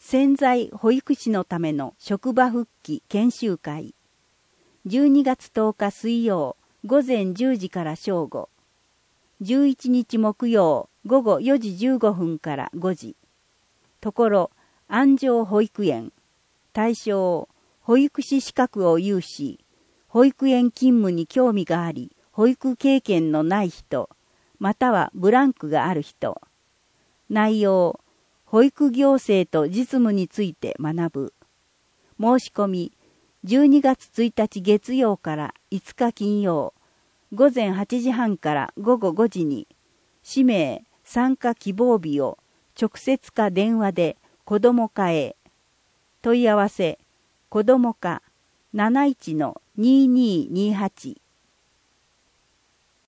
潜在保育士のための職場復帰研修会。12月10日水曜午前10時から正午。11日木曜午後4時15分から5時。ところ、安城保育園。対象、保育士資格を有し、保育園勤務に興味があり、保育経験のない人、またはブランクがある人。内容、保育行政と実務について学ぶ。申し込み、12月1日月曜から5日金曜、午前8時半から午後5時に、氏名、参加希望日を直接か電話で子ども課へ。問い合わせ、子ども課 71-2228